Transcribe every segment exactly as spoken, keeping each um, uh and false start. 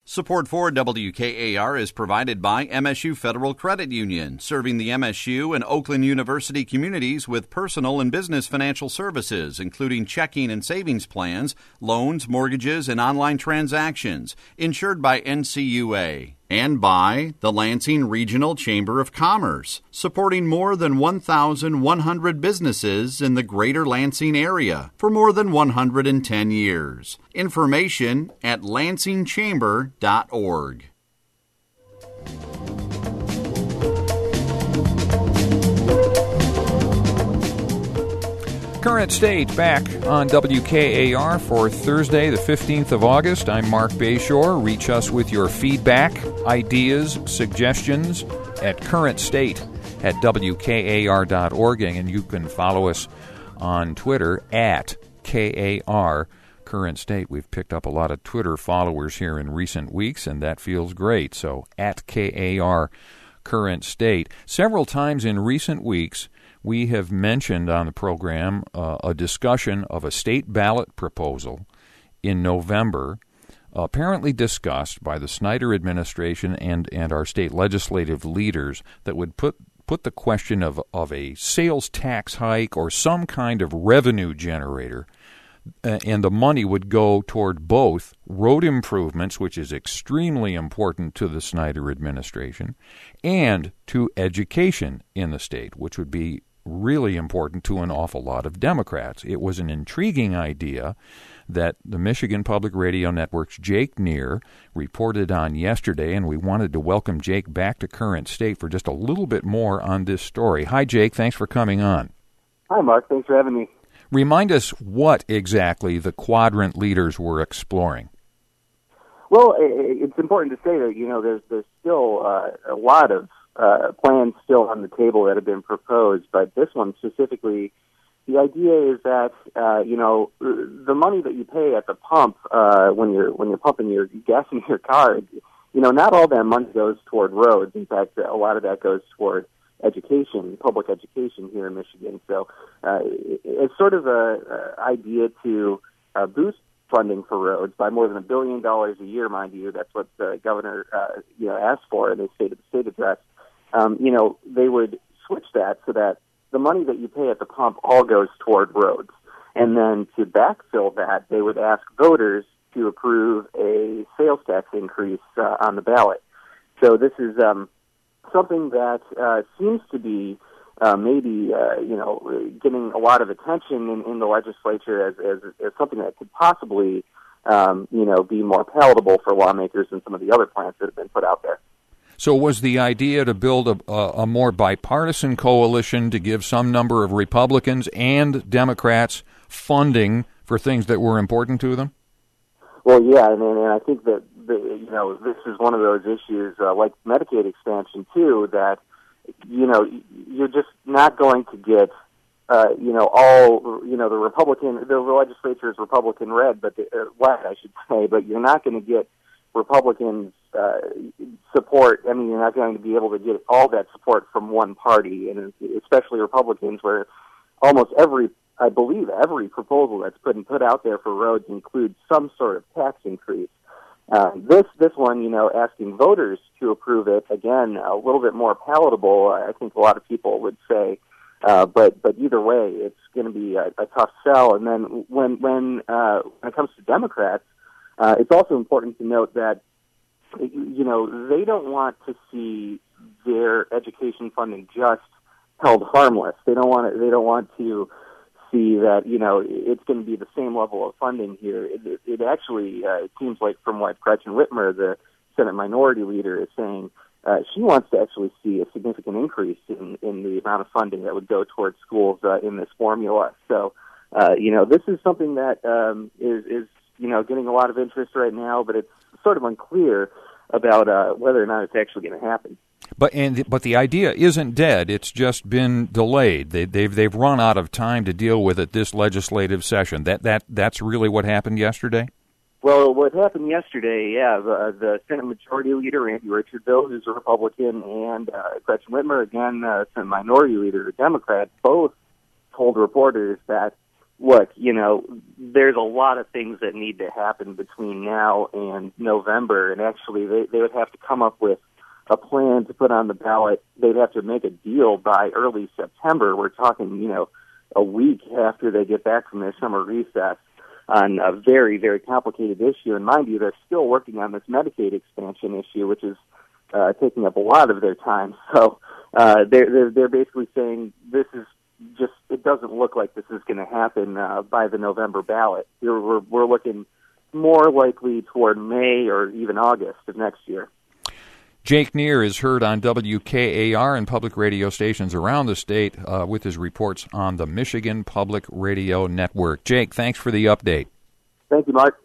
Support for W K A R is provided by M S U Federal Credit Union, serving the M S U and Oakland University communities with personal and business financial services, including checking and savings plans, loans, mortgages, and online transactions, insured by N C U A. And by the Lansing Regional Chamber of Commerce, supporting more than one thousand one hundred businesses in the greater Lansing area for more than one hundred ten years. Information at lansing chamber dot org. Current State back on W K A R for Thursday, the fifteenth of August. I'm Mark Bayshore. Reach us with your feedback, ideas, suggestions at Current State at W K A R dot org, and you can follow us on Twitter at K A R Current State. We've picked up a lot of Twitter followers here in recent weeks, and that feels great. So at K A R Current State. Several times in recent weeks, we have mentioned on the program uh, a discussion of a state ballot proposal in November, apparently discussed by the Snyder administration and, and our state legislative leaders, that would put put the question of, of a sales tax hike or some kind of revenue generator, uh, and the money would go toward both road improvements, which is extremely important to the Snyder administration, and to education in the state, which would be really important to an awful lot of Democrats. It was an intriguing idea that the Michigan Public Radio Network's Jake Neer reported on yesterday, and we wanted to welcome Jake back to Current State for just a little bit more on this story. Hi, Jake. Thanks for coming on. Hi, Mark. Thanks for having me. Remind us what exactly the quadrant leaders were exploring. Well, it's important to say that, you know, there's, there's still uh, a lot of uh, plans still on the table that have been proposed, but this one specifically, the idea is that, uh, you know, the money that you pay at the pump uh, when you're when you're pumping your gas in your car, you know, not all that money goes toward roads. In fact, a lot of that goes toward education, public education here in Michigan. So uh, it's sort of a, a idea to uh, boost funding for roads by more than a billion dollars a year, mind you. That's what the governor, uh, you know, asked for in the state of the state address. Um, you know, they would switch that so that the money that you pay at the pump all goes toward roads. And then to backfill that, they would ask voters to approve a sales tax increase uh, on the ballot. So this is um, something that uh, seems to be uh, maybe, uh, you know, getting a lot of attention in, in the legislature as, as, as something that could possibly, um, you know, be more palatable for lawmakers than some of the other plans that have been put out there. So was the idea to build a, a more bipartisan coalition to give some number of Republicans and Democrats funding for things that were important to them? Well, yeah, and, and I think that, the, you know, this is one of those issues, uh, like Medicaid expansion, too, that, you know, you're just not going to get, uh, you know, all, you know, the Republican, the legislature is Republican-led, but the, uh, led, I should say, but you're not going to get Republicans uh, support. I mean, you're not going to be able to get all that support from one party, and especially Republicans, where almost every, I believe, every proposal that's put put out there for roads includes some sort of tax increase. Uh, this this one, you know, asking voters to approve it, again, a little bit more palatable, I think a lot of people would say. Uh, but but either way, it's going to be a, a tough sell. And then when when uh, when it comes to Democrats, Uh, it's also important to note that, you know, they don't want to see their education funding just held harmless. They don't want to, they don't want to see that, you know, it's going to be the same level of funding here. It, it, it actually, uh, it seems like from what Gretchen Whitmer, the Senate Minority Leader, is saying, uh, she wants to actually see a significant increase in, in the amount of funding that would go towards schools uh, in this formula. So, uh, you know, this is something that um, is, is you know, getting a lot of interest right now, but it's sort of unclear about uh, whether or not it's actually going to happen. But and but the idea isn't dead; it's just been delayed. They, they've they've run out of time to deal with it this legislative session. That that that's really what happened yesterday. Well, what happened yesterday, yeah, the, the Senate Majority Leader Andy Richardville, who's a Republican, and uh, Gretchen Whitmer, again, uh, Senate Minority Leader, a Democrat, both told reporters that, look, you know, there's a lot of things that need to happen between now and November, and actually they, they would have to come up with a plan to put on the ballot. They'd have to make a deal by early September. We're talking, you know, a week after they get back from their summer recess on a very, very complicated issue. And mind you, they're still working on this Medicaid expansion issue, which is uh, taking up a lot of their time. So uh, they're, they're, they're basically saying this is just, it doesn't look like this is going to happen uh, by the November ballot. We're, we're, we're looking more likely toward May or even August of next year. Jake Neer is heard on W K A R and public radio stations around the state uh, with his reports on the Michigan Public Radio Network. Jake, thanks for the update. Thank you, Mark.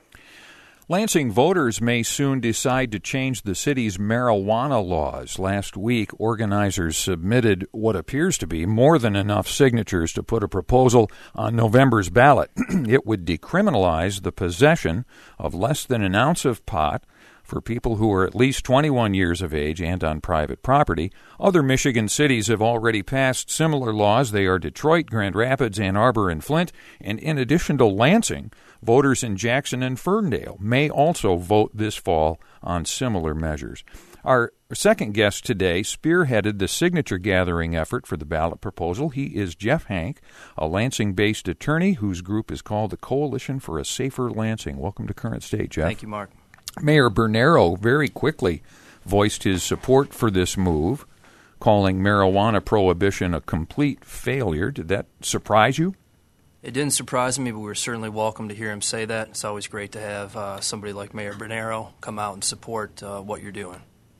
Lansing voters may soon decide to change the city's marijuana laws. Last week, organizers submitted what appears to be more than enough signatures to put a proposal on November's ballot. It would decriminalize the possession of less than an ounce of pot for people who are at least twenty-one years of age and on private property. Other Michigan cities have already passed similar laws. They are Detroit, Grand Rapids, Ann Arbor, and Flint. And in addition to Lansing, voters in Jackson and Ferndale may also vote this fall on similar measures. Our second guest today spearheaded the signature gathering effort for the ballot proposal. He is Jeff Hank, a Lansing-based attorney whose group is called the Coalition for a Safer Lansing. Welcome to Current State, Jeff. Thank you, Mark. Mayor Bernero very quickly voiced his support for this move, calling marijuana prohibition a complete failure. Did that surprise you? It didn't surprise me, but we were certainly welcome to hear him say that. It's always great to have uh, somebody like Mayor Bernero come out and support uh, what you're doing.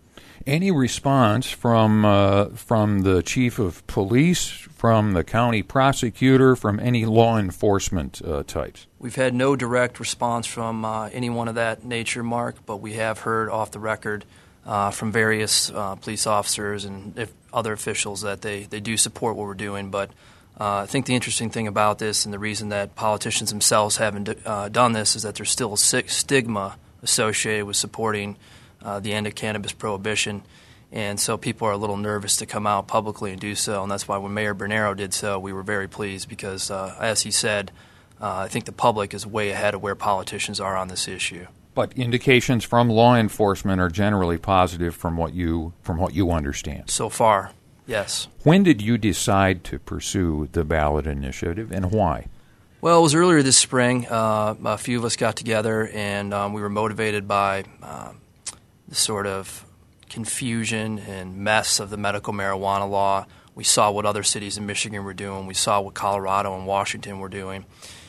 Any response from uh, from the chief of police, from the county prosecutor, from any law enforcement uh, types? We've had no direct response from uh, anyone of that nature, Mark, but we have heard off the record uh, from various uh, police officers and if other officials that they, they do support what we're doing. But uh, I think the interesting thing about this and the reason that politicians themselves haven't uh, done this is that there's still a stigma associated with supporting Uh, the end of cannabis prohibition, and so people are a little nervous to come out publicly and do so, and that's why when Mayor Bernero did so, we were very pleased because, uh, as he said, uh, I think the public is way ahead of where politicians are on this issue. But indications from law enforcement are generally positive from what you from what you understand. So far, yes. When did you decide to pursue the ballot initiative, and why? Well, it was earlier this spring. Uh, a few of us got together, and um, we were motivated by Uh, the sort of confusion and mess of the medical marijuana law. We saw what other cities in Michigan were doing. We saw what Colorado and Washington were doing.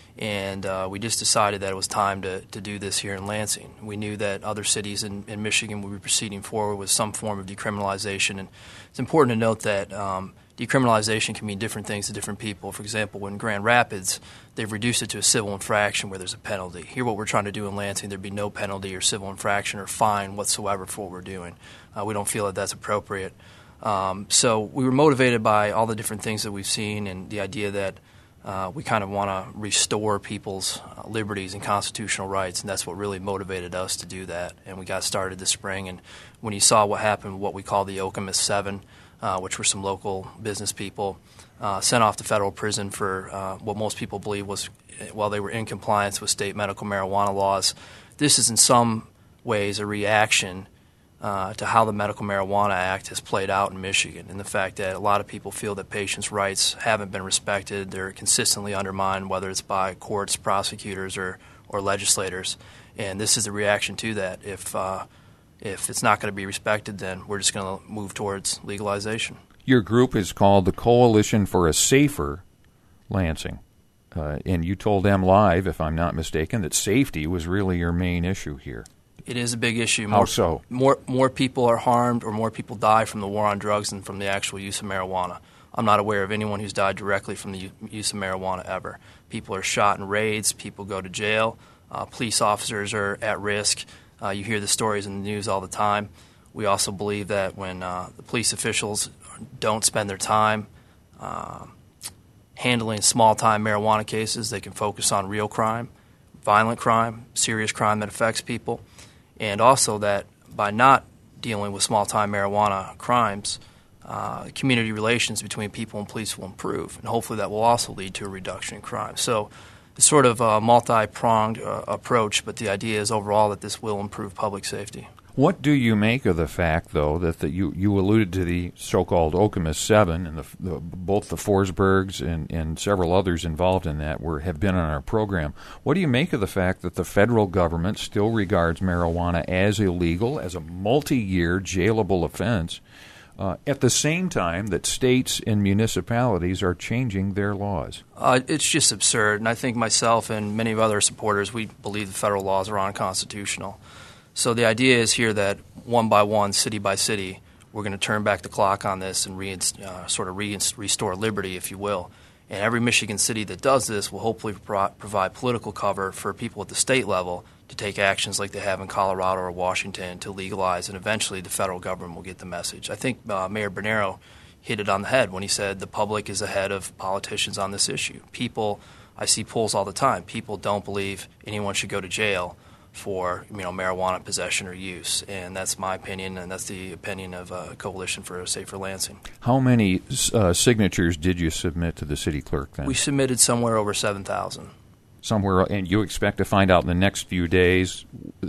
And uh, we just decided that it was time to, to do this here in Lansing. We knew that other cities in, in Michigan would be proceeding forward with some form of decriminalization. And it's important to note that um, decriminalization can mean different things to different people. For example, in Grand Rapids, they've reduced it to a civil infraction where there's a penalty. Here, what we're trying to do in Lansing, there'd be no penalty or civil infraction or fine whatsoever for what we're doing. Uh, we don't feel that that's appropriate. Um, so we were motivated by all the different things that we've seen and the idea that uh, we kind of want to restore people's uh, liberties and constitutional rights, and that's what really motivated us to do that. And we got started this spring, and when you saw what happened, what we call the Okemos Seven, Uh, which were some local business people, uh, sent off to federal prison for uh, what most people believe was while they were in compliance with state medical marijuana laws. This is in some ways a reaction uh, to how the Medical Marijuana Act has played out in Michigan, and the fact that a lot of people feel that patients' rights haven't been respected. They're consistently undermined, whether it's by courts, prosecutors, or, or legislators. And this is the reaction to that. If uh, If it's not going to be respected, then we're just going to move towards legalization. Your group is called the Coalition for a Safer Lansing, uh, and you told them live, if I'm not mistaken, that safety was really your main issue here. It is a big issue. More, How so? More, more people are harmed or more people die from the war on drugs than from the actual use of marijuana. I'm not aware of anyone who's died directly from the use of marijuana ever. People are shot in raids. People go to jail. Uh, police officers are at risk. Uh, you hear the stories in the news all the time. We also believe that when uh, the police officials don't spend their time uh, handling small-time marijuana cases, they can focus on real crime, violent crime, serious crime that affects people, and also that by not dealing with small-time marijuana crimes, uh, community relations between people and police will improve, and hopefully that will also lead to a reduction in crime. So it's sort of a multi-pronged uh, approach, but the idea is overall that this will improve public safety. What do you make of the fact, though, that the, you, you alluded to the so-called Okemos Seven, and the, the, both the Forsbergs and, and several others involved in that were have been on our program. What do you make of the fact that the federal government still regards marijuana as illegal, as a multi-year jailable offense, uh, at the same time that states and municipalities are changing their laws? Uh, it's just absurd, and I think myself and many of other supporters, we believe the federal laws are unconstitutional. So the idea is here that one by one, city by city, we're going to turn back the clock on this and re- uh, sort of re- restore liberty, if you will. And every Michigan city that does this will hopefully pro- provide political cover for people at the state level to take actions like they have in Colorado or Washington to legalize, and eventually the federal government will get the message. I think uh, Mayor Bernero hit it on the head when he said the public is ahead of politicians on this issue. People, I see polls all the time, people don't believe anyone should go to jail for you know marijuana possession or use, and that's my opinion, and that's the opinion of uh, Coalition for a Safer Lansing. How many uh, signatures did you submit to the city clerk then? We submitted somewhere over seven thousand. Somewhere, and you expect to find out in the next few days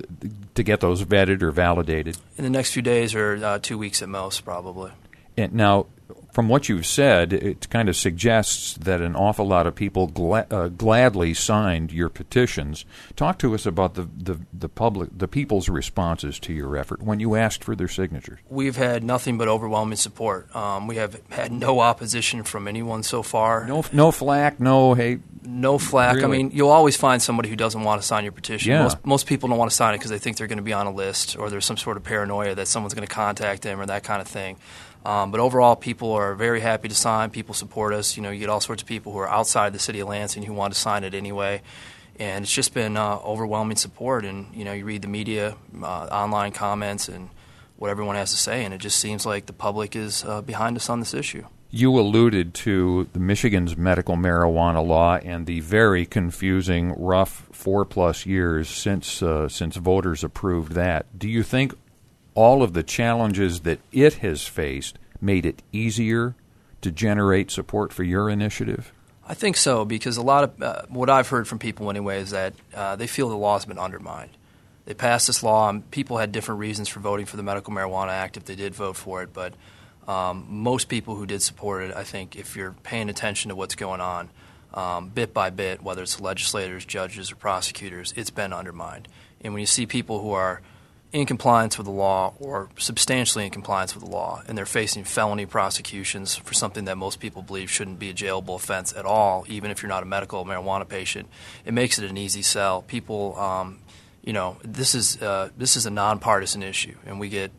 to get those vetted or validated? In the next few days, or uh, two weeks at most, probably. And now, from what you've said, it kind of suggests that an awful lot of people gla- uh, gladly signed your petitions. Talk to us about the, the, the public, the people's responses to your effort when you asked for their signatures. We've had nothing but overwhelming support. Um, we have had no opposition from anyone so far. No, no flack. No, hey. No flack. Really? I mean, you'll always find somebody who doesn't want to sign your petition. Yeah. Most, most people don't want to sign it because they think they're going to be on a list, or there's some sort of paranoia that someone's going to contact them or that kind of thing. Um, but overall, people are very happy to sign. People support us. You know, you get all sorts of people who are outside the city of Lansing who want to sign it anyway. And it's just been uh, overwhelming support. And, you know, you read the media, uh, online comments, and what everyone has to say, and it just seems like the public is uh, behind us on this issue. You alluded to the Michigan's medical marijuana law and the very confusing, rough four-plus years since uh, since voters approved that. Do you think all of the challenges that it has faced made it easier to generate support for your initiative? I think so, because a lot of uh, what I've heard from people anyway is that uh, they feel the law has been undermined. They passed this law, and people had different reasons for voting for the Medical Marijuana Act if they did vote for it, but um, most people who did support it, I think, if you're paying attention to what's going on, um, bit by bit, whether it's legislators, judges, or prosecutors, it's been undermined. And when you see people who are in compliance with the law or substantially in compliance with the law, and they're facing felony prosecutions for something that most people believe shouldn't be a jailable offense at all, even if you're not a medical marijuana patient, it makes it an easy sell. People, um, you know, this is uh, this is a nonpartisan issue, and we get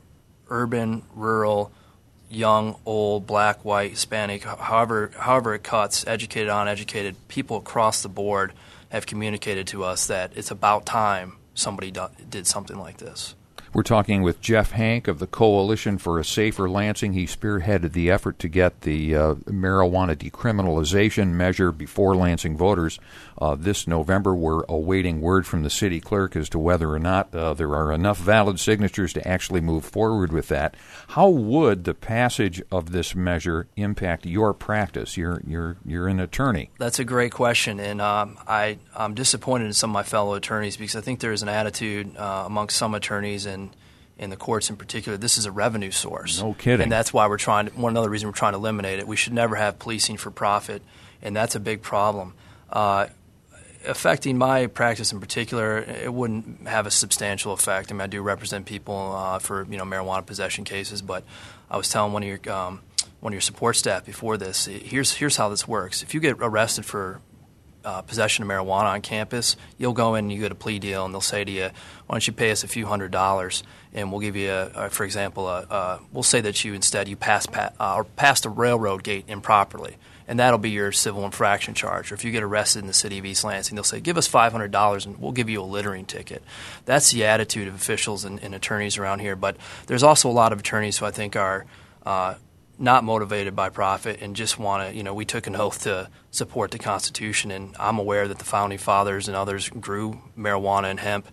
urban, rural, young, old, black, white, Hispanic, however however it cuts, educated, uneducated, people across the board have communicated to us that it's about time somebody do, did something like this. We're talking with Jeff Hank of the Coalition for a Safer Lansing. He spearheaded the effort to get the uh, marijuana decriminalization measure before Lansing voters. Uh, this November, we're awaiting word from the city clerk as to whether or not uh, there are enough valid signatures to actually move forward with that. How would the passage of this measure impact your practice? You're you're you're an attorney. That's a great question, and um, I I'm disappointed in some of my fellow attorneys because I think there is an attitude uh, amongst some attorneys and in the courts in particular, this is a revenue source. No kidding. And that's why we're trying to, one another reason we're trying to eliminate it. We should never have policing for profit, and that's a big problem. Uh, affecting my practice in particular, it wouldn't have a substantial effect. I mean, I do represent people uh, for you know marijuana possession cases, but I was telling one of your um, one of your support staff before this, here's here's how this works. If you get arrested for Uh, possession of marijuana on campus, you'll go in and you get a plea deal, and they'll say to you, why don't you pay us a few hundred dollars, and we'll give you, a, a, for example, a, a, we'll say that you instead you pass, pa- uh, or passed a railroad gate improperly, and that'll be your civil infraction charge. Or if you get arrested in the city of East Lansing, they'll say, give us five hundred dollars and we'll give you a littering ticket. That's the attitude of officials and, and attorneys around here. But there's also a lot of attorneys who I think are uh, not motivated by profit and just want to, you know, we took an oath to support the Constitution, and I'm aware that the Founding Fathers and others grew marijuana and hemp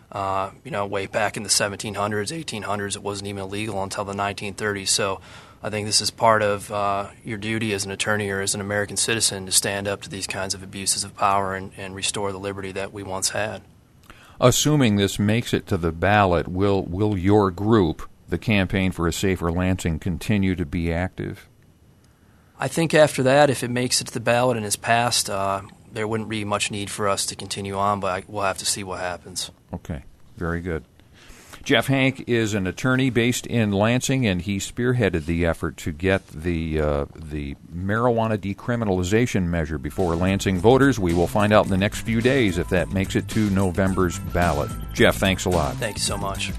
Uh, you know, way back in the seventeen hundreds, eighteen hundreds, it wasn't even illegal until the nineteen thirties. So I think this is part of uh, your duty as an attorney or as an American citizen to stand up to these kinds of abuses of power and, and restore the liberty that we once had. Assuming this makes it to the ballot, will will your group, the Campaign for a Safer Lansing, continue to be active? I think after that, if it makes it to the ballot and is passed, uh, there wouldn't be much need for us to continue on, but I, we'll have to see what happens. Okay, very good. Jeff Hank is an attorney based in Lansing, and he spearheaded the effort to get the uh, the marijuana decriminalization measure before Lansing voters. We will find out in the next few days if that makes it to November's ballot. Jeff, thanks a lot. Thank you so much.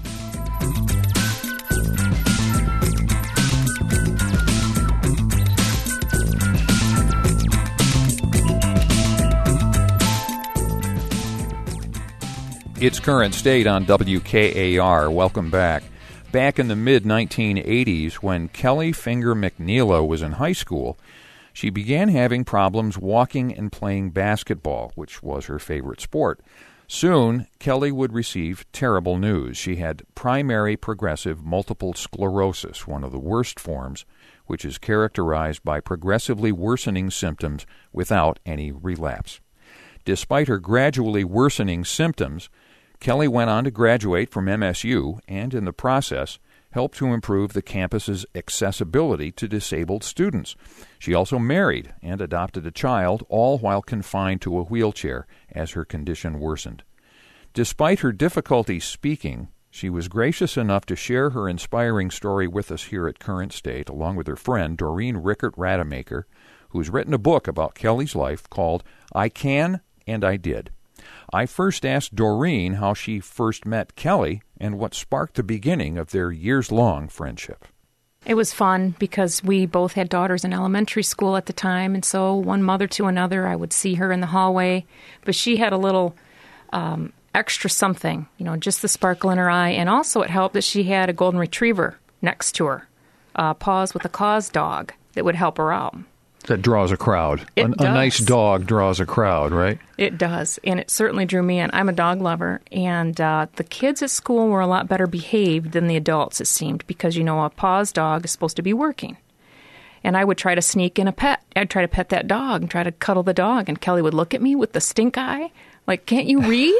It's Current State on W K A R. Welcome back. Back in the mid nineteen eighties, when Kelly Finger McNeela was in high school, she began having problems walking and playing basketball, which was her favorite sport. Soon, Kelly would receive terrible news. She had primary progressive multiple sclerosis, one of the worst forms, which is characterized by progressively worsening symptoms without any relapse. Despite her gradually worsening symptoms, Kelly went on to graduate from M S U and, in the process, helped to improve the campus's accessibility to disabled students. She also married and adopted a child, all while confined to a wheelchair as her condition worsened. Despite her difficulty speaking, she was gracious enough to share her inspiring story with us here at Current State, along with her friend Doreen Rickert Rademacher, who's written a book about Kelly's life called I Can and I Did. I first asked Doreen how she first met Kelly and what sparked the beginning of their years-long friendship. It was fun because we both had daughters in elementary school at the time, and so one mother to another, I would see her in the hallway. But she had a little um, extra something, you know, just the sparkle in her eye. And also it helped that she had a golden retriever next to her, uh, Paws with a Cause dog, that would help her out. That draws a crowd. It a, does. a nice dog draws a crowd, right? It does, and it certainly drew me in. I'm a dog lover, and uh, the kids at school were a lot better behaved than the adults, it seemed, because, you know, a Paws dog is supposed to be working. And I would try to sneak in a pet. I'd try to pet that dog and try to cuddle the dog, and Kelly would look at me with the stink eye, like, can't you read?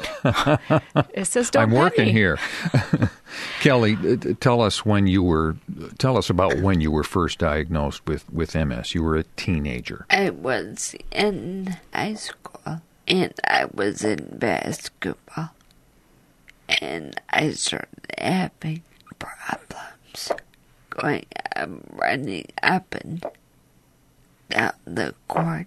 It says, don't I'm pet working me. here. Kelly, tell us when you were, tell us about when you were first diagnosed with, with M S. You were a teenager. I was in high school, and I was in basketball, and I started having problems going, um, running up and down the court.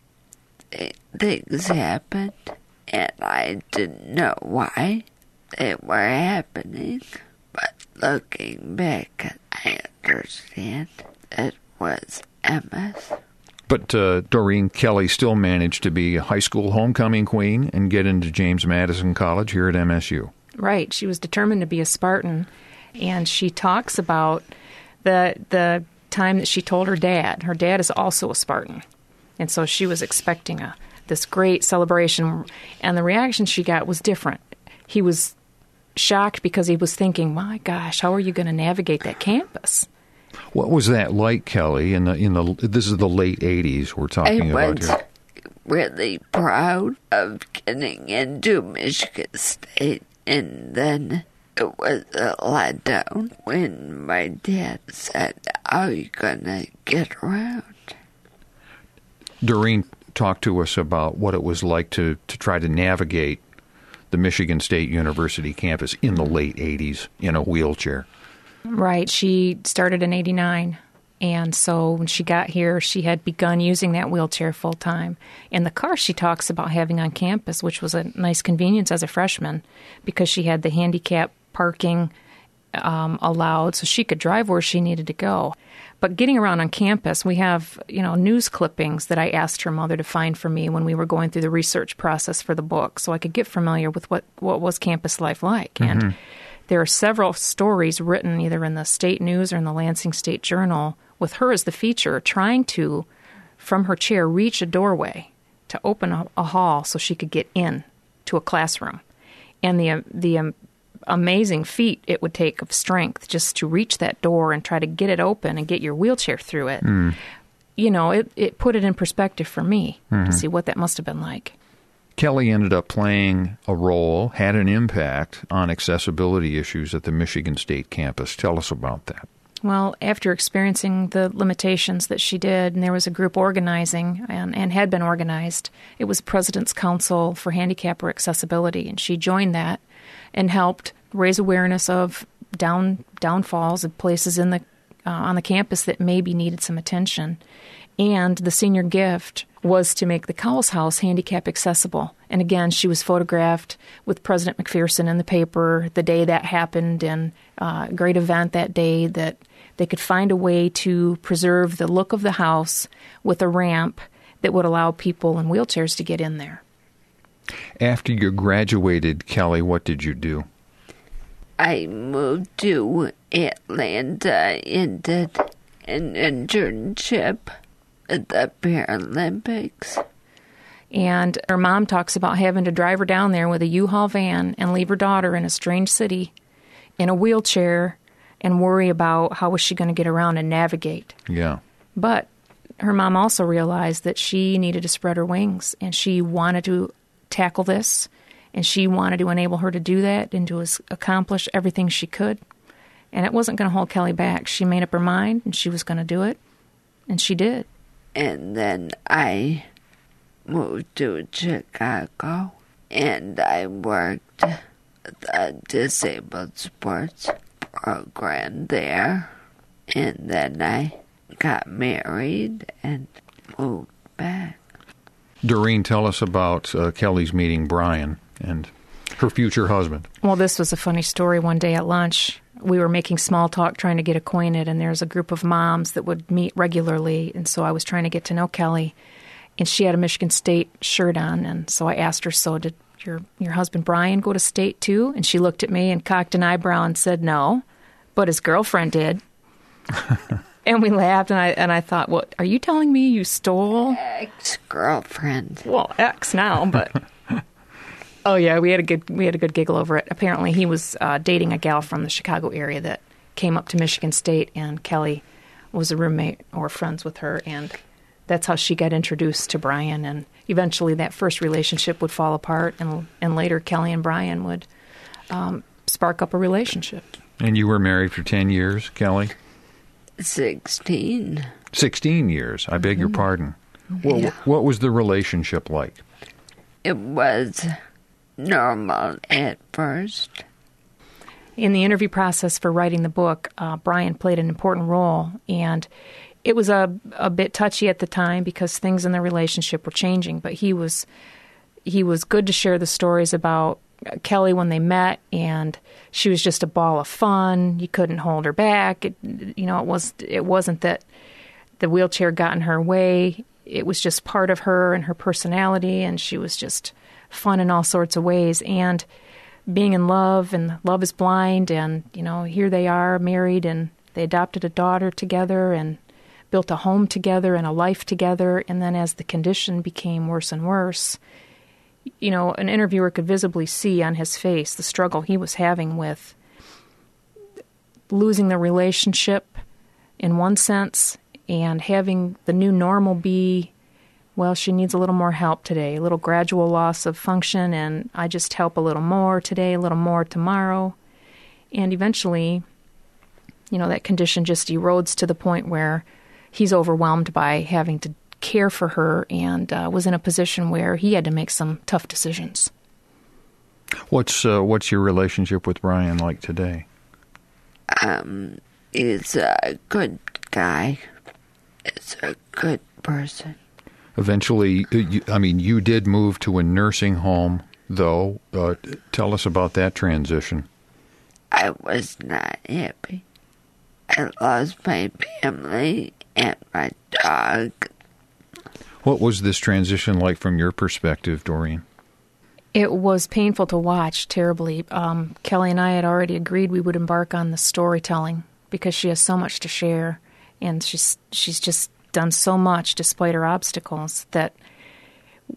Things happened, and I didn't know why they were happening, but looking back, I understand it was M S. But uh, Doreen, Kelly still managed to be a high school homecoming queen and get into James Madison College here at M S U. Right. She was determined to be a Spartan, and she talks about the the time that she told her dad. Her dad is also a Spartan, and so she was expecting a this great celebration, and the reaction she got was different. He was shocked because he was thinking, my gosh, how are you going to navigate that campus? What was that like, Kelly? In the in the this is the late eighties we're talking I about was here. really proud of getting into Michigan State, and then it was a letdown when my dad said, "How are you gonna get around?" Doreen talked to us about what it was like to, to try to navigate the Michigan State University campus in the late eighties in a wheelchair. Right. She started in eighty-nine, and so when she got here, she had begun using that wheelchair full-time. And the car she talks about having on campus, which was a nice convenience as a freshman, because she had the handicap parking um, allowed, so she could drive where she needed to go. But getting around on campus, we have, you know, news clippings that I asked her mother to find for me when we were going through the research process for the book, so I could get familiar with what, what was campus life like. Mm-hmm. And there are several stories written either in the State News or in the Lansing State Journal with her as the feature, trying to, from her chair, reach a doorway to open a, a hall so she could get in to a classroom. and the the um, amazing feat it would take of strength just to reach that door and try to get it open and get your wheelchair through it. Mm. You know, it, it put it in perspective for me mm-hmm. to see what that must have been like. Kelly ended up playing a role, had an impact on accessibility issues at the Michigan State campus. Tell us about that. Well, after experiencing the limitations that she did, and there was a group organizing and, and had been organized, it was President's Council for Handicapper Accessibility, and she joined that and helped raise awareness of down downfalls of places in the uh, on the campus that maybe needed some attention. And the senior gift was to make the Cowles House handicap accessible. And again, she was photographed with President McPherson in the paper the day that happened, and a uh, great event that day that they could find a way to preserve the look of the house with a ramp that would allow people in wheelchairs to get in there. After you graduated, Kelly, what did you do? I moved to Atlanta and did an internship at the Paralympics. And her mom talks about having to drive her down there with a U-Haul van and leave her daughter in a strange city in a wheelchair and worry about how was she going to get around and navigate. Yeah. But her mom also realized that she needed to spread her wings, and she wanted to tackle this, and she wanted to enable her to do that and to accomplish everything she could. And it wasn't going to hold Kelly back. She made up her mind, and she was going to do it, and she did. And then I moved to Chicago, and I worked the disabled sports program there. And then I got married and moved back. Doreen, tell us about uh, Kelly's meeting Brian and her future husband. Well, this was a funny story. One day at lunch, we were making small talk, trying to get acquainted, and there's a group of moms that would meet regularly, and so I was trying to get to know Kelly, and she had a Michigan State shirt on, and so I asked her, so did your your husband Brian go to State too? And she looked at me and cocked an eyebrow and said no, but his girlfriend did. And we laughed, and I and I thought, what, are you telling me you stole? Ex-girlfriend. Well, ex now, but... Oh yeah, we had a good we had a good giggle over it. Apparently, he was uh, dating a gal from the Chicago area that came up to Michigan State, and Kelly was a roommate or friends with her, and that's how she got introduced to Brian. And eventually, that first relationship would fall apart, and and later, Kelly and Brian would um, spark up a relationship. And you were married for ten years, Kelly? Sixteen. Sixteen years. I beg mm-hmm. your pardon. Well, yeah. What was the relationship like? It was normal at first. In the interview process for writing the book, uh, Brian played an important role, and it was a a bit touchy at the time because things in the relationship were changing. But he was he was good to share the stories about Kelly when they met, and she was just a ball of fun. You couldn't hold her back. It, you know, it was it wasn't that the wheelchair got in her way. It was just part of her and her personality, and she was just fun in all sorts of ways. And being in love, and Love is Blind, and, you know, here they are married, and they adopted a daughter together and built a home together and a life together. And then as the condition became worse and worse, you know, an interviewer could visibly see on his face the struggle he was having with losing the relationship in one sense and having the new normal be, well, she needs a little more help today, a little gradual loss of function, and I just help a little more today, a little more tomorrow. And eventually, you know, that condition just erodes to the point where he's overwhelmed by having to care for her and uh, was in a position where he had to make some tough decisions. What's uh, what's your relationship with Brian like today? Um, he's a good guy. He's a good person. Eventually, you, I mean, you did move to a nursing home, though. Uh, tell us about that transition. I was not happy. I lost my family and my dog. What was this transition like from your perspective, Doreen? It was painful to watch, terribly. Um, Kelly and I had already agreed we would embark on the storytelling because she has so much to share, and she's she's just done so much despite her obstacles that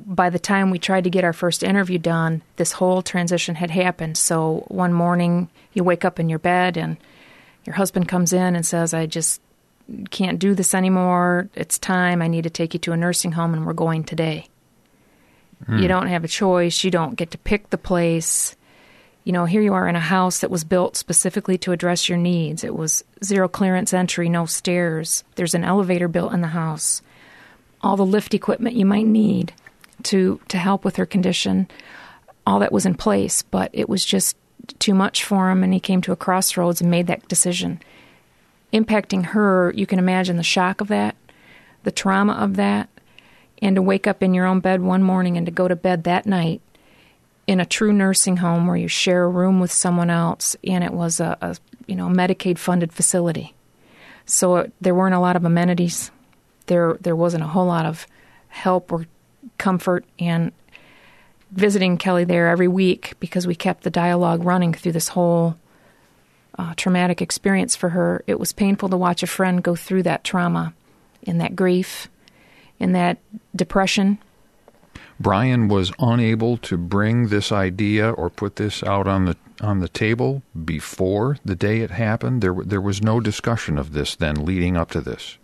by the time we tried to get our first interview done, this whole transition had happened. So one morning you wake up in your bed and your husband comes in and says, I just can't do this anymore. It's time. I need to take you to a nursing home, and we're going today. Mm. You don't have a choice. You don't get to pick the place. You know, here you are in a house that was built specifically to address your needs. It was zero clearance entry, no stairs. There's an elevator built in the house. All the lift equipment you might need to, to help with her condition, all that was in place, but it was just too much for him, and he came to a crossroads and made that decision. Impacting her, you can imagine the shock of that, the trauma of that, and to wake up in your own bed one morning and to go to bed that night in a true nursing home where you share a room with someone else, and it was a, a you know Medicaid-funded facility. So it, there weren't a lot of amenities. There there wasn't a whole lot of help or comfort, and visiting Kelly there every week because we kept the dialogue running through this whole uh, traumatic experience for her. It was painful to watch a friend go through that trauma and that grief and that depression. Brian was unable to bring this idea or put this out on the on the table before the day it happened. There there was no discussion of this then leading up to this.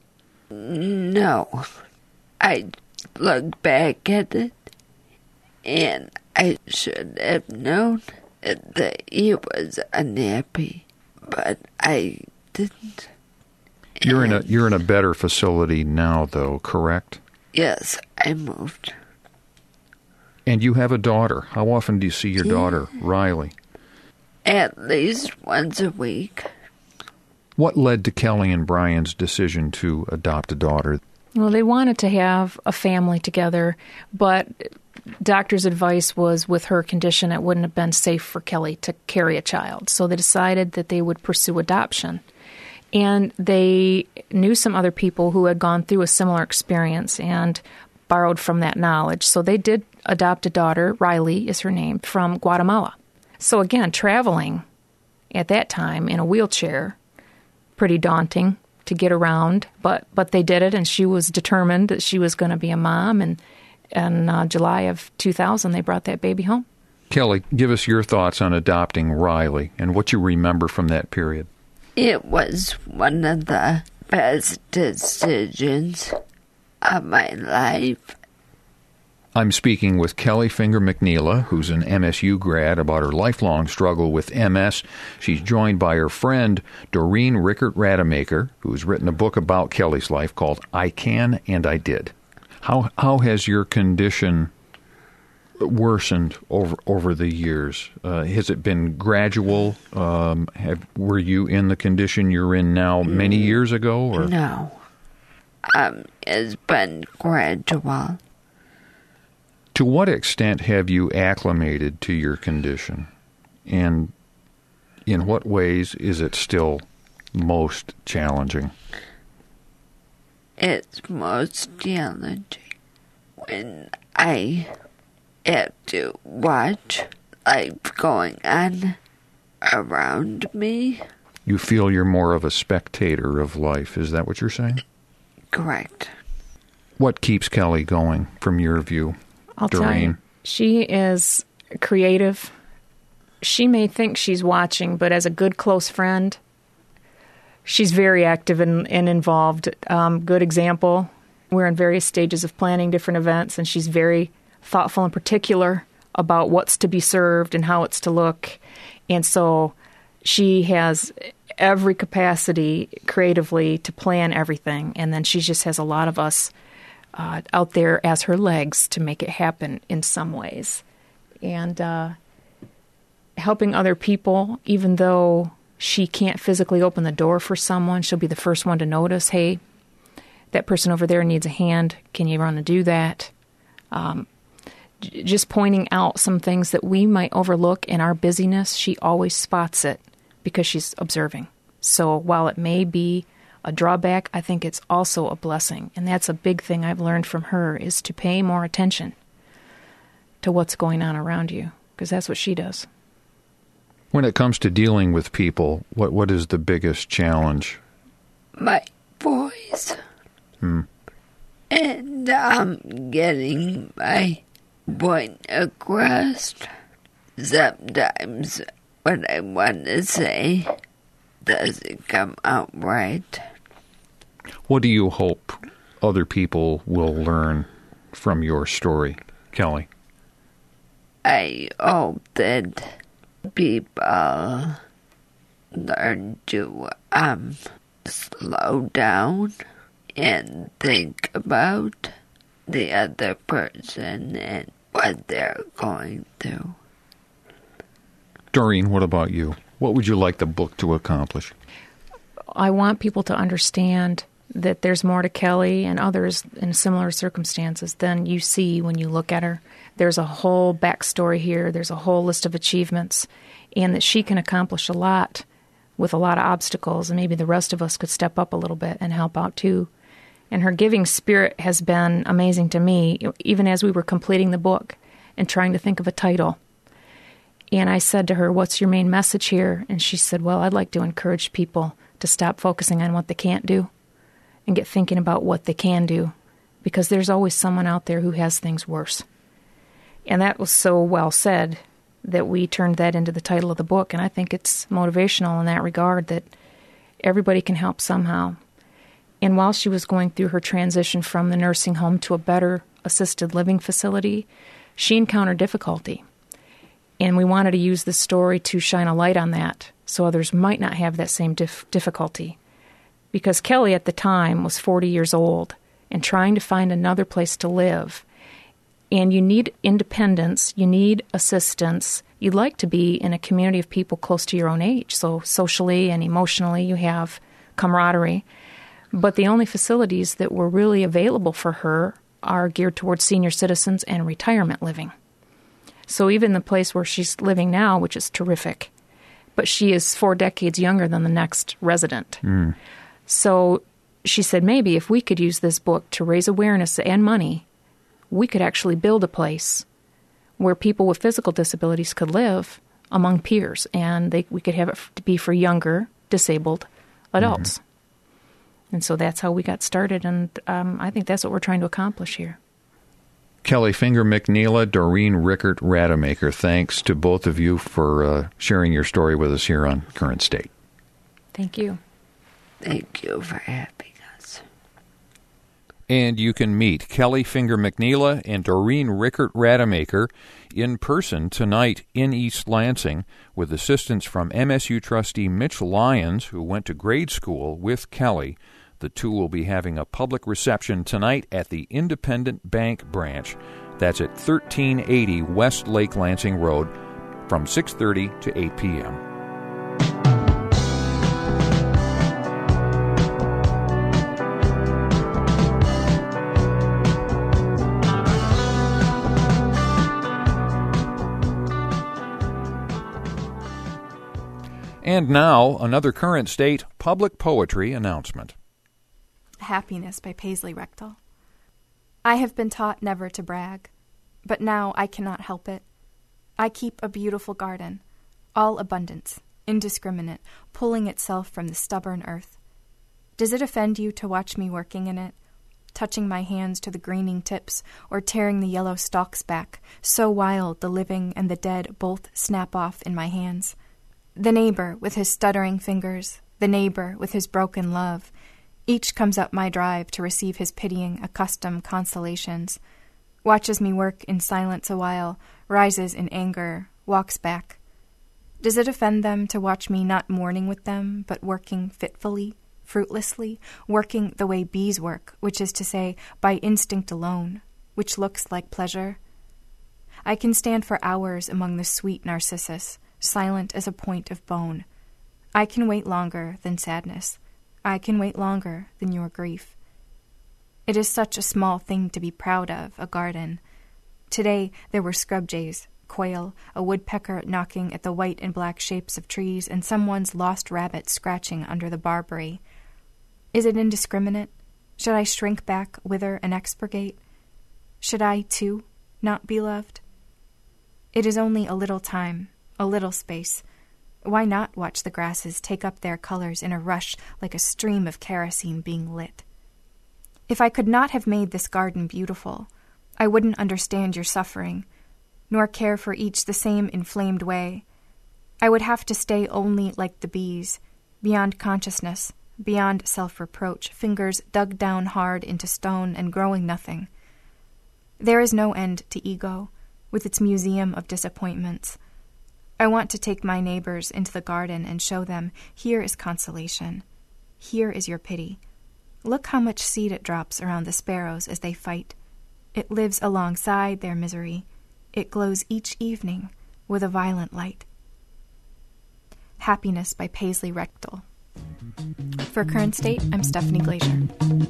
No. I look back at it, and I should have known that he was unhappy, but I didn't. You're in a you're in a better facility now, though, correct? Yes, I moved. And you have a daughter. How often do you see your yeah. daughter, Riley? At least once a week. What led to Kelly and Brian's decision to adopt a daughter? Well, they wanted to have a family together, but doctor's advice was with her condition, it wouldn't have been safe for Kelly to carry a child. So they decided that they would pursue adoption. And they knew some other people who had gone through a similar experience and borrowed from that knowledge. So they did adopt a daughter, Riley is her name, from Guatemala. So again, traveling at that time in a wheelchair, pretty daunting to get around, but but they did it, and she was determined that she was going to be a mom, and in uh, July of two thousand, they brought that baby home. Kelly, give us your thoughts on adopting Riley and what you remember from that period. It was one of the best decisions of my life. I'm speaking with Kelly Finger McNeela, who's an M S U grad, about her lifelong struggle with M S. She's joined by her friend, Doreen Rickert Rademacher, who's written a book about Kelly's life called I Can and I Did. How how has your condition worsened over over the years? Uh, has it been gradual? Um, have, were you in the condition you're in now many years ago? Or? No. Um, it's been gradual. To what extent have you acclimated to your condition? And in what ways is it still most challenging? It's most challenging when I have to watch life going on around me. You feel you're more of a spectator of life. Is that what you're saying? Correct. What keeps Kelly going from your view? I'll tell you, she is creative. She may think she's watching, but as a good close friend, she's very active and, and involved. Um, good example, we're in various stages of planning different events, and she's very thoughtful and particular about what's to be served and how it's to look. And so she has every capacity creatively to plan everything, and then she just has a lot of us Uh, out there as her legs to make it happen in some ways. And uh, helping other people, even though she can't physically open the door for someone, she'll be the first one to notice, hey, that person over there needs a hand. Can you run and do that? Um, j- just pointing out some things that we might overlook in our busyness, she always spots it because she's observing. So while it may be a drawback, I think it's also a blessing. And that's a big thing I've learned from her, is to pay more attention to what's going on around you, because that's what she does. When it comes to dealing with people, what what is the biggest challenge? My voice. Hmm. And um, getting my point across. Sometimes what I want to say doesn't come out right. What do you hope other people will learn from your story, Kelly? I hope that people learn to um slow down and think about the other person and what they're going through. Doreen, what about you? What would you like the book to accomplish? I want people to understand that there's more to Kelly and others in similar circumstances than you see when you look at her. There's a whole backstory here. There's a whole list of achievements, and that she can accomplish a lot with a lot of obstacles, and maybe the rest of us could step up a little bit and help out too. And her giving spirit has been amazing to me, even as we were completing the book and trying to think of a title. And I said to her, what's your main message here? And she said, well, I'd like to encourage people to stop focusing on what they can't do and get thinking about what they can do, because there's always someone out there who has things worse. And that was so well said that we turned that into the title of the book, and I think it's motivational in that regard, that everybody can help somehow. And while she was going through her transition from the nursing home to a better assisted living facility, she encountered difficulty. And we wanted to use this story to shine a light on that so others might not have that same dif- difficulty. Because Kelly at the time was forty years old and trying to find another place to live. And you need independence, you need assistance. You'd like to be in a community of people close to your own age. So socially and emotionally you have camaraderie. But the only facilities that were really available for her are geared towards senior citizens and retirement living. So even the place where she's living now, which is terrific, but she is four decades younger than the next resident. Mm. So she said, maybe if we could use this book to raise awareness and money, we could actually build a place where people with physical disabilities could live among peers, and they, we could have it to be for younger, disabled adults. Mm-hmm. And so that's how we got started, and um, I think that's what we're trying to accomplish here. Kelly Finger McNeela, Doreen Rickert Rademacher, thanks to both of you for uh, sharing your story with us here on Current State. Thank you. Thank you for having us. And you can meet Kelly Finger McNeela and Doreen Rickert Rademacher in person tonight in East Lansing with assistance from M S U trustee Mitch Lyons, who went to grade school with Kelly. The two will be having a public reception tonight at the Independent Bank branch. That's at thirteen eighty West Lake Lansing Road from six thirty to eight p.m. And now, another Current State public poetry announcement. Happiness by Paisley Rechtel. I have been taught never to brag, but now I cannot help it. I keep a beautiful garden, all abundance, indiscriminate, pulling itself from the stubborn earth. Does it offend you to watch me working in it, touching my hands to the greening tips or tearing the yellow stalks back, so wild the living and the dead both snap off in my hands? The neighbor with his stuttering fingers, the neighbor with his broken love, each comes up my drive to receive his pitying, accustomed consolations, watches me work in silence a while, rises in anger, walks back. Does it offend them to watch me not mourning with them, but working fitfully, fruitlessly, working the way bees work, which is to say, by instinct alone, which looks like pleasure? I can stand for hours among the sweet narcissus, silent as a point of bone. I can wait longer than sadness. I can wait longer than your grief. It is such a small thing to be proud of, a garden. Today there were scrub jays, quail, a woodpecker knocking at the white and black shapes of trees, and someone's lost rabbit scratching under the barberry. Is it indiscriminate? Should I shrink back, wither, and expurgate? Should I, too, not be loved? It is only a little time, a little space. Why not watch the grasses take up their colors in a rush like a stream of kerosene being lit? If I could not have made this garden beautiful, I wouldn't understand your suffering, nor care for each the same inflamed way. I would have to stay only like the bees, beyond consciousness, beyond self-reproach, fingers dug down hard into stone and growing nothing. There is no end to ego, with its museum of disappointments. I want to take my neighbors into the garden and show them, here is consolation. Here is your pity. Look how much seed it drops around the sparrows as they fight. It lives alongside their misery. It glows each evening with a violet light. Happiness by Paisley Rechtel. For Current State, I'm Stephanie Glazier.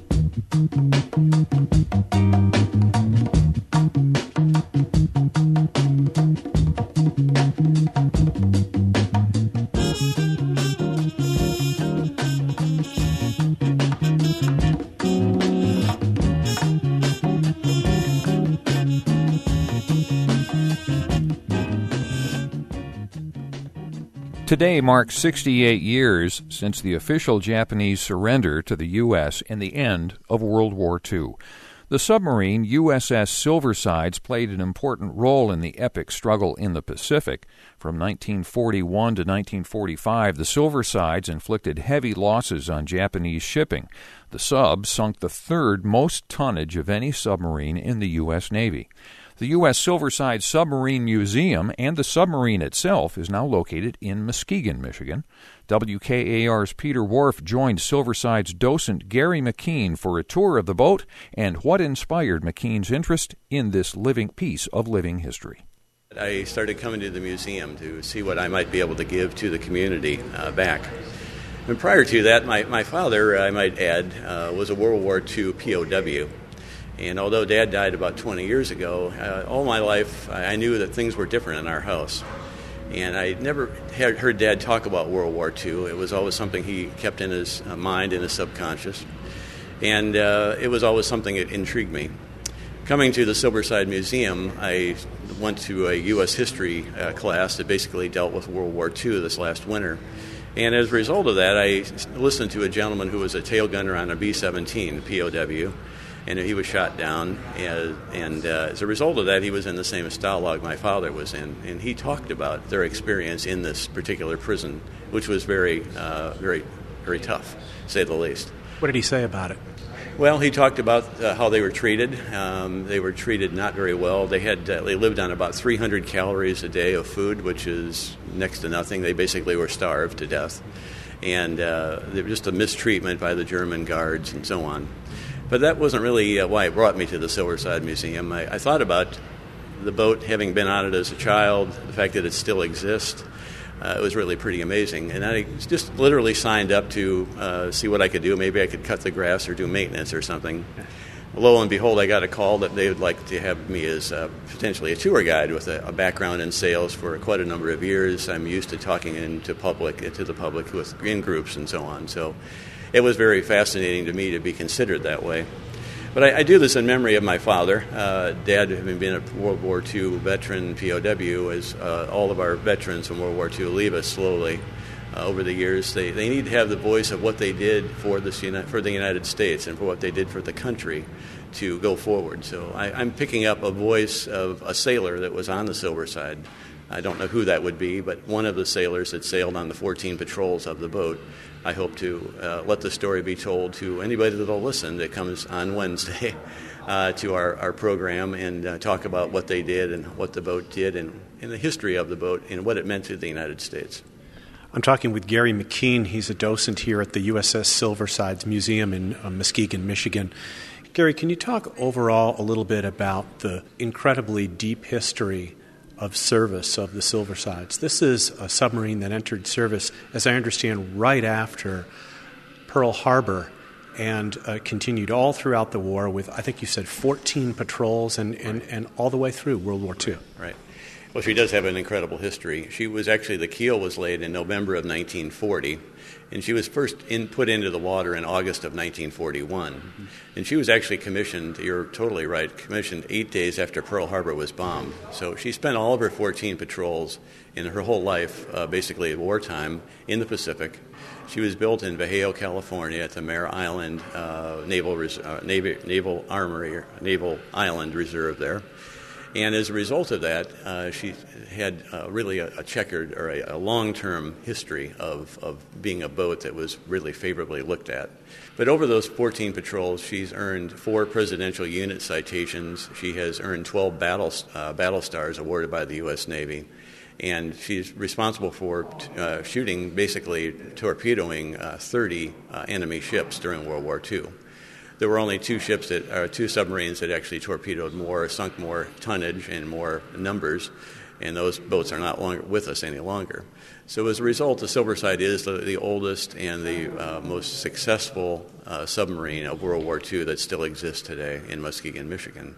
Today marks sixty-eight years since the official Japanese surrender to the U S and the end of World War Two. The submarine U S S Silversides played an important role in the epic struggle in the Pacific. From nineteen forty-one to nineteen forty-five, the Silversides inflicted heavy losses on Japanese shipping. The sub sunk the third most tonnage of any submarine in the U S Navy. The U S Silverside Submarine Museum and the submarine itself is now located in Muskegon, Michigan. W K A R's Peter Wharf joined Silverside's docent Gary McKean for a tour of the boat and what inspired McKean's interest in this living piece of living history. I started coming to the museum to see what I might be able to give to the community uh, back. And prior to that, my, my father, I might add, uh, was a World War Two P O W. And although Dad died about twenty years ago, uh, all my life I knew that things were different in our house. And I never had heard Dad talk about World War Two. It was always something he kept in his uh, mind, in his subconscious. And uh, it was always something that intrigued me. Coming to the Silverside Museum, I went to a U S history uh, class that basically dealt with World War Two this last winter. And as a result of that, I listened to a gentleman who was a tail gunner on a B seventeen P O W. And he was shot down, and, and uh, as a result of that, he was in the same Stalag my father was in, and he talked about their experience in this particular prison, which was very, uh, very, very tough, to say the least. What did he say about it? Well, he talked about uh, how they were treated. Um, they were treated not very well. They had uh, they lived on about three hundred calories a day of food, which is next to nothing. They basically were starved to death, and uh, they were just a mistreatment by the German guards and so on. But that wasn't really uh, why it brought me to the Silverside Museum. I, I thought about the boat, having been on it as a child, the fact that it still exists. Uh, it was really pretty amazing. And I just literally signed up to uh, see what I could do. Maybe I could cut the grass or do maintenance or something. Lo and behold, I got a call that they would like to have me as uh, potentially a tour guide with a, a background in sales for quite a number of years. I'm used to talking into public, to the public with in groups and so on. So it was very fascinating to me to be considered that way. But I, I do this in memory of my father. Uh, Dad, having been a World War Two veteran P O W, as uh, all of our veterans from World War Two leave us slowly uh, over the years, they, they need to have the voice of what they did for, this, for the United States and for what they did for the country to go forward. So I, I'm picking up a voice of a sailor that was on the Silverside. I don't know who that would be, but one of the sailors that sailed on the fourteen patrols of the boat. I hope to uh, let the story be told to anybody that will listen that comes on Wednesday uh, to our, our program and uh, talk about what they did and what the boat did and, and the history of the boat and what it meant to the United States. I'm talking with Gary McKean. He's a docent here at the U S S Silversides Museum in uh, Muskegon, Michigan. Gary, can you talk overall a little bit about the incredibly deep history of service of the Silversides? This is a submarine that entered service, as I understand, right after Pearl Harbor and uh, continued all throughout the war with, I think you said, fourteen patrols and, and, and all the way through World War Two. Right. Well, she does have an incredible history. She was actually, the keel was laid in November of nineteen forty, and she was first in, put into the water in August of nineteen forty-one. Mm-hmm. And she was actually commissioned, you're totally right, commissioned eight days after Pearl Harbor was bombed. So she spent all of her fourteen patrols in her whole life, uh, basically at wartime, in the Pacific. She was built in Vallejo, California, at the Mare Island uh, Naval Res- uh, Naval, Naval Armory, Naval Island Reserve there. And as a result of that, uh, she had uh, really a, a checkered or a, a long-term history of, of being a boat that was really favorably looked at. But over those fourteen patrols, she's earned four Presidential Unit citations. She has earned twelve battle, uh, battle stars awarded by the U S Navy. And she's responsible for uh, shooting, basically torpedoing uh, thirty uh, enemy ships during World War Two. There were only two ships that, or two submarines that actually torpedoed more, sunk more tonnage and more numbers, and those boats are not longer with us any longer. So as a result, the Silverside is the, the oldest and the uh, most successful uh, submarine of World War Two that still exists today in Muskegon, Michigan.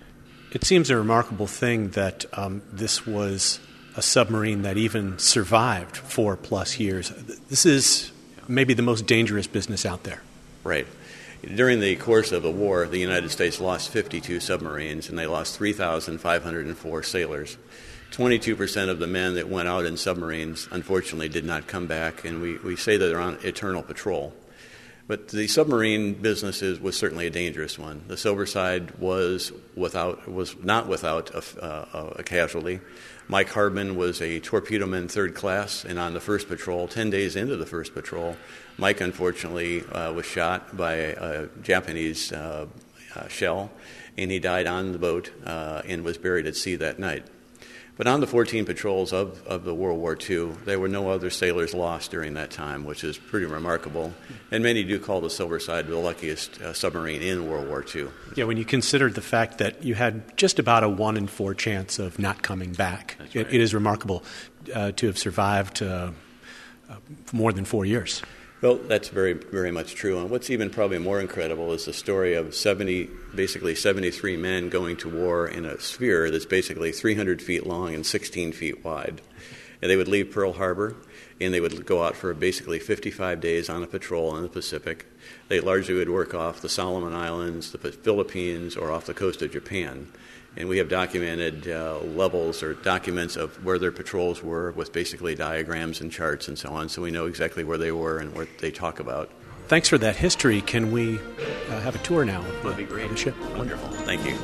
It seems a remarkable thing that um, this was a submarine that even survived four plus years. This is maybe the most dangerous business out there. Right. During the course of the war, the United States lost fifty-two submarines, and they lost three thousand five hundred four sailors. twenty-two percent of the men that went out in submarines, unfortunately, did not come back, and we, we say that they're on eternal patrol. But the submarine business is, was certainly a dangerous one. The Silverside was without was not without a, uh, a casualty. Mike Hardman was a torpedoman third class, and on the first patrol, ten days into the first patrol, Mike unfortunately uh, was shot by a Japanese uh, uh, shell, and he died on the boat uh, and was buried at sea that night. But on the fourteen patrols of, of the World War Two, there were no other sailors lost during that time, which is pretty remarkable. And many do call the Silverside the luckiest uh, submarine in World War Two. Yeah, when you consider the fact that you had just about a one in four chance of not coming back, That's right. it, it is remarkable uh, to have survived uh, uh, more than four years. Well, that's very, very much true. And what's even probably more incredible is the story of seventy, basically seventy-three men going to war in a sphere that's basically three hundred feet long and sixteen feet wide. And they would leave Pearl Harbor, and they would go out for basically fifty-five days on a patrol in the Pacific. They largely would work off the Solomon Islands, the Philippines, or off the coast of Japan. And we have documented uh, levels or documents of where their patrols were with basically diagrams and charts and so on, so we know exactly where they were and what they talk about. Thanks for that history. Can we uh, have a tour now of That'd be the, great. of the ship? Wonderful. Thank you.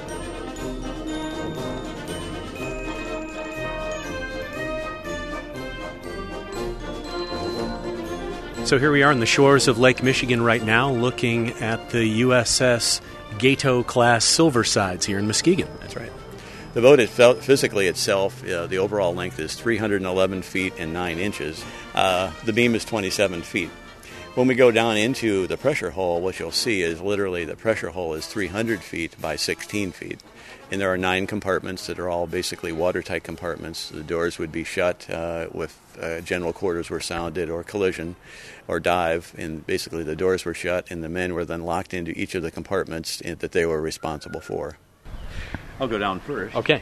So here we are on the shores of Lake Michigan right now, looking at the U S S Gato-class Silversides here in Muskegon. That's right. The boat itself, physically itself, uh, the overall length is three hundred eleven feet and nine inches. Uh, the beam is twenty-seven feet. When we go down into the pressure hull, what you'll see is literally the pressure hull is three hundred feet by sixteen feet. And there are nine compartments that are all basically watertight compartments. The doors would be shut uh, if uh, general quarters were sounded or collision or dive, and basically the doors were shut and the men were then locked into each of the compartments that they were responsible for. I'll go down first. Okay.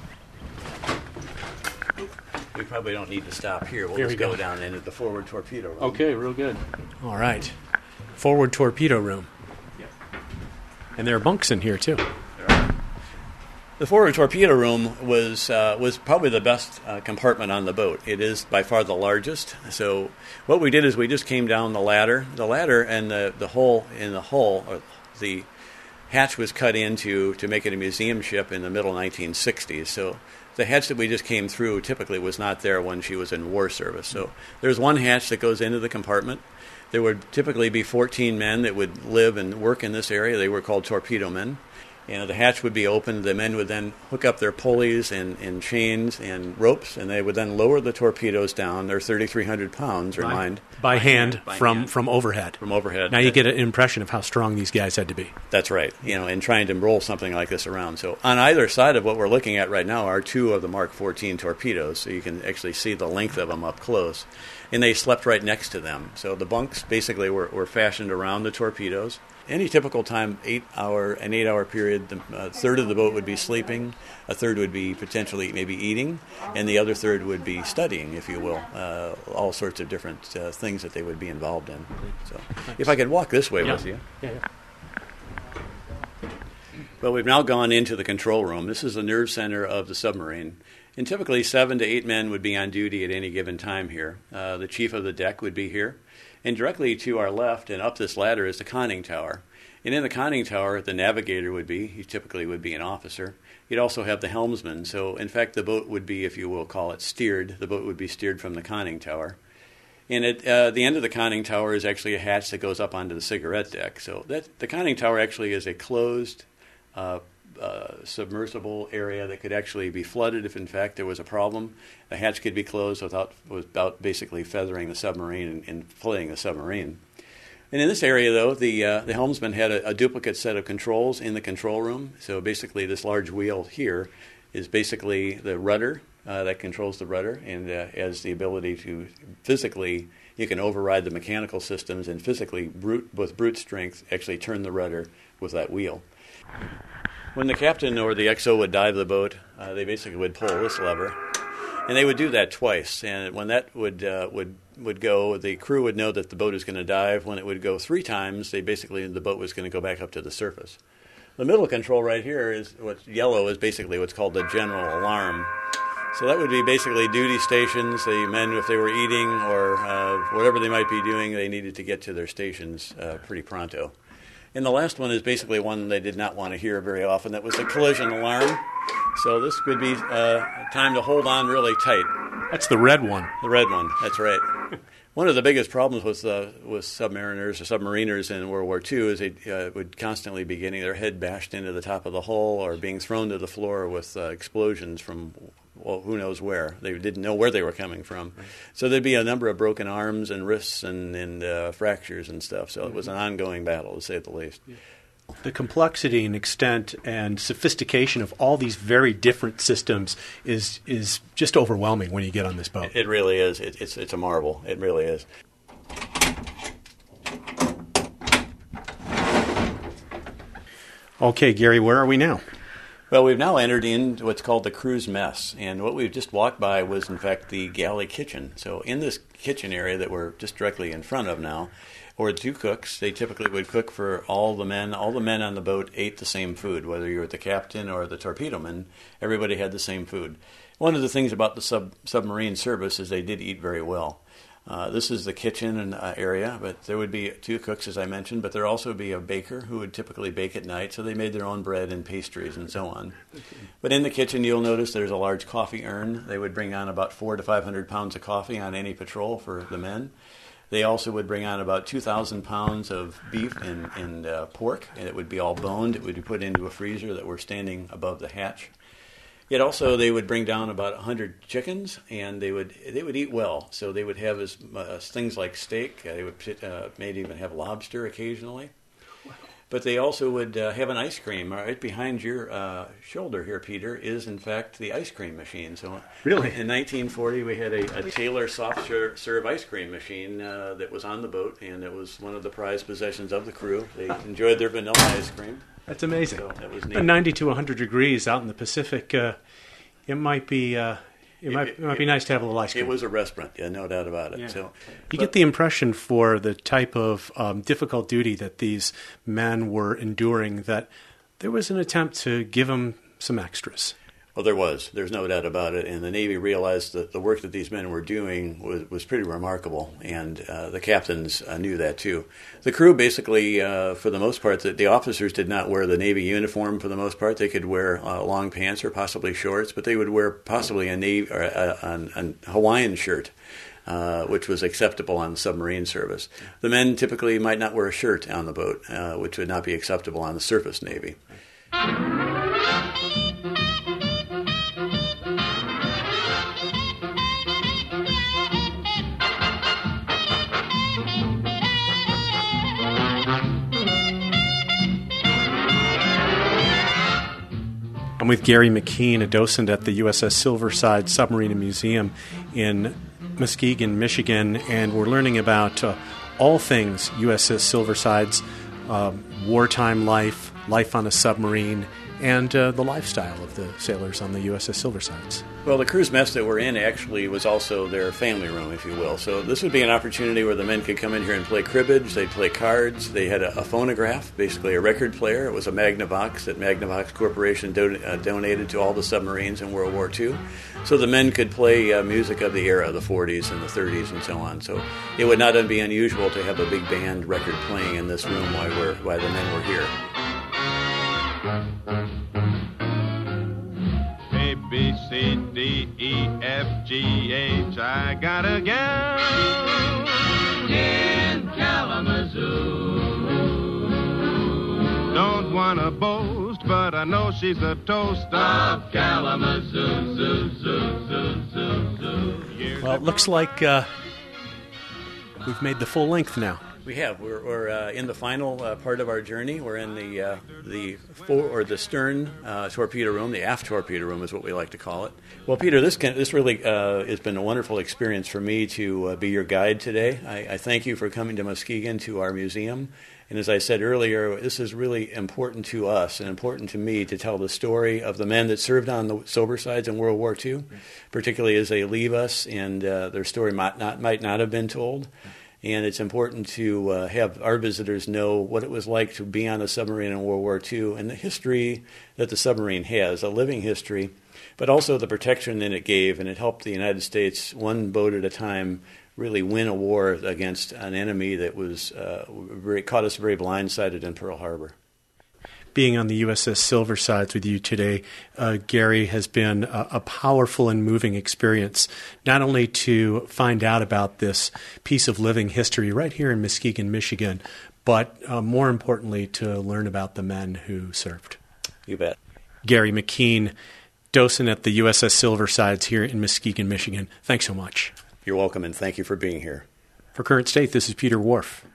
We probably don't need to stop here. We'll Here just we go. go down into the forward torpedo room. Okay, real good. All right. Forward torpedo room. Yep. And there are bunks in here, too. The forward torpedo room was uh, was probably the best uh, compartment on the boat. It is by far the largest. So what we did is we just came down the ladder. The ladder and the, the hole in the hull, or the hatch was cut into to make it a museum ship in the middle nineteen sixties. So the hatch that we just came through typically was not there when she was in war service. So there's one hatch that goes into the compartment. There would typically be fourteen men that would live and work in this area. They were called torpedo men. You know, the hatch would be opened. The men would then hook up their pulleys and, and chains and ropes, and they would then lower the torpedoes down. They're thirty-three hundred pounds, remind. By, by hand, by from, hand. from overhead. From overhead. Now you get an impression of how strong these guys had to be. That's right. You know, and trying to roll something like this around. So on either side of what we're looking at right now are two of the Mark fourteen torpedoes, so you can actually see the length of them up close. And they slept right next to them. So the bunks basically were, were fashioned around the torpedoes. any typical time, eight hour an eight hour period, the uh, third of the boat would be sleeping, a third would be potentially maybe eating, and the other third would be studying, if you will, uh, all sorts of different uh, things that they would be involved in. So, if I could walk this way yeah. with you. Yeah, yeah. Well, we've now gone into the control room. This is the nerve center of the submarine. And typically seven to eight men would be on duty at any given time here. Uh, the chief of the deck would be here. And directly to our left and up this ladder is the conning tower. And in the conning tower, the navigator would be. He typically would be an officer. You'd also have the helmsman. So, in fact, the boat would be, if you will call it, steered. The boat would be steered from the conning tower. And at uh, the end of the conning tower is actually a hatch that goes up onto the cigarette deck. So that the conning tower actually is a closed Uh, uh, submersible area that could actually be flooded if, in fact, there was a problem. The hatch could be closed without without basically feathering the submarine and, and flooding the submarine. And in this area, though, the uh, the helmsman had a, a duplicate set of controls in the control room. So basically, this large wheel here is basically the rudder uh, that controls the rudder, and uh, has the ability to physically, you can override the mechanical systems and physically, brute, with brute strength, actually turn the rudder with that wheel. When the captain or the X O would dive the boat, uh, they basically would pull this lever, and they would do that twice. And when that would uh, would would go, the crew would know that the boat is going to dive. When it would go three times, they basically the boat was going to go back up to the surface. The middle control right here is what's yellow is basically what's called the general alarm. So that would be basically duty stations. The men, if they were eating or uh, whatever they might be doing, they needed to get to their stations uh, pretty pronto. And the last one is basically one they did not want to hear very often. That was the collision alarm. So this could be uh, time to hold on really tight. That's the red one. The red one, that's right. One of the biggest problems with uh, with submariners or submariners in World War Two is they uh, would constantly be getting their head bashed into the top of the hull or being thrown to the floor with uh, explosions from, well, who knows where. They didn't know where they were coming from. Right. So there'd be a number of broken arms and wrists and, and uh, fractures and stuff. So it was an ongoing battle, to say the least. Yeah. The complexity and extent and sophistication of all these very different systems is is just overwhelming when you get on this boat. It really is. It, it's it's a marvel. It really is. Okay, Gary, where are we now? Well, we've now entered into what's called the crew's mess, and what we've just walked by was, in fact, the galley kitchen. So in this kitchen area that we're just directly in front of now, or two cooks, they typically would cook for all the men. All the men on the boat ate the same food, whether you were the captain or the torpedo man. Everybody had the same food. One of the things about the sub, submarine service is they did eat very well. Uh, this is the kitchen and, uh, area, but there would be two cooks, as I mentioned, but there would also be a baker who would typically bake at night, so they made their own bread and pastries and so on. Okay. But in the kitchen, you'll notice there's a large coffee urn. They would bring on about four to five hundred pounds of coffee on any patrol for the men. They also would bring on about two thousand pounds of beef and, and uh, pork, and it would be all boned. It would be put into a freezer that were standing above the hatch. Yet also they would bring down about one hundred chickens, and they would they would eat well. So they would have as, uh, things like steak. Uh, they would uh, maybe even have lobster occasionally. But they also would uh, have an ice cream. Right behind your uh, shoulder here, Peter, is in fact the ice cream machine. So really, in nineteen forty, we had a, a Taylor soft serve ice cream machine uh, that was on the boat, and it was one of the prized possessions of the crew. They enjoyed their vanilla ice cream. That's amazing. So that was neat. But ninety to one hundred degrees out in the Pacific, uh, it might be uh, it, it might it, it might be nice to have a little ice cream. It was a restaurant, yeah, no doubt about it. Yeah. So you but, get the impression for the type of um, difficult duty that these men were enduring that there was an attempt to give them some extras. Well, there was. There's no doubt about it. And the Navy realized that the work that these men were doing was, was pretty remarkable, and uh, the captains uh, knew that too. The crew basically, uh, for the most part, the, the officers did not wear the Navy uniform for the most part. They could wear uh, long pants or possibly shorts, but they would wear possibly a, Navy, or a, a, a Hawaiian shirt, uh, which was acceptable on submarine service. The men typically might not wear a shirt on the boat, uh, which would not be acceptable on the surface Navy. I'm with Gary McKean, a docent at the U S S Silverside Submarine and Museum in Muskegon, Michigan, and we're learning about uh, all things U S S Silverside's uh, wartime life, life on a submarine, and uh, the lifestyle of the sailors on the U S S Silversides. Well, the cruise mess that we're in actually was also their family room, if you will. So this would be an opportunity where the men could come in here and play cribbage. They'd play cards. They had a, a phonograph, basically a record player. It was a Magnavox that Magnavox Corporation do, uh, donated to all the submarines in World War Two. So the men could play uh, music of the era, the forties and the thirties and so on. So it would not be unusual to have a big band record playing in this room while, we're, while the men were here. A, B, C, D, E, F, G, H, I got a gal in Kalamazoo. Don't want to boast, but I know she's a toast of Kalamazoo. Zoo, zoo, zoo, zoo, zoo. Well, it looks like uh, we've made the full length now. We have. We're, we're uh, in the final uh, part of our journey. We're in the uh, the fore, or the stern uh, torpedo room. The aft torpedo room is what we like to call it. Well, Peter, this can, this really uh, has been a wonderful experience for me to uh, be your guide today. I, I thank you for coming to Muskegon to our museum. And as I said earlier, this is really important to us and important to me to tell the story of the men that served on the Silversides in World War Two, particularly as they leave us, and uh, their story might not might not have been told. And it's important to uh, have our visitors know what it was like to be on a submarine in World War Two and the history that the submarine has, a living history, but also the protection that it gave, and it helped the United States, one boat at a time, really win a war against an enemy that was uh, very, caught us very blindsided in Pearl Harbor. Being on the U S S Silversides with you today, uh, Gary, has been a, a powerful and moving experience, not only to find out about this piece of living history right here in Muskegon, Michigan, but uh, more importantly, to learn about the men who served. You bet. Gary McKean, docent at the U S S Silversides here in Muskegon, Michigan. Thanks so much. You're welcome, and thank you for being here. For Current State, this is Peter Wharf.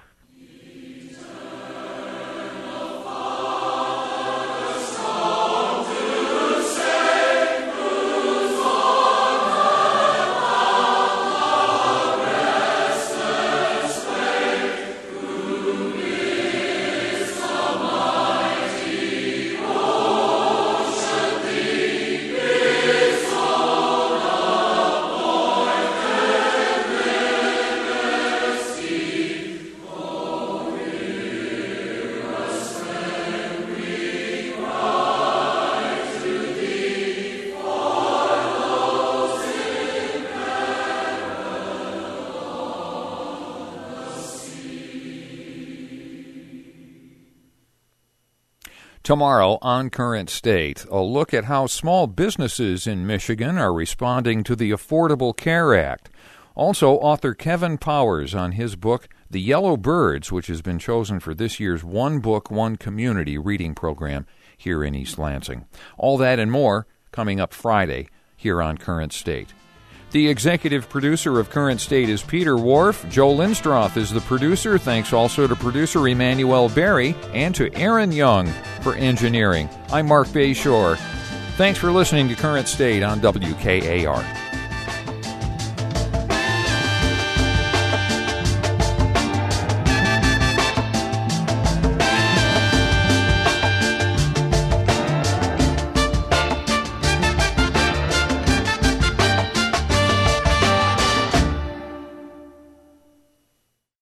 Tomorrow on Current State, a look at how small businesses in Michigan are responding to the Affordable Care Act. Also, author Kevin Powers on his book, The Yellow Birds, which has been chosen for this year's One Book, One Community reading program here in East Lansing. All that and more coming up Friday here on Current State. The executive producer of Current State is Peter Wharf. Joe Lindstroth is the producer. Thanks also to producer Emmanuel Berry and to Aaron Young for engineering. I'm Mark Bayshore. Thanks for listening to Current State on W K A R.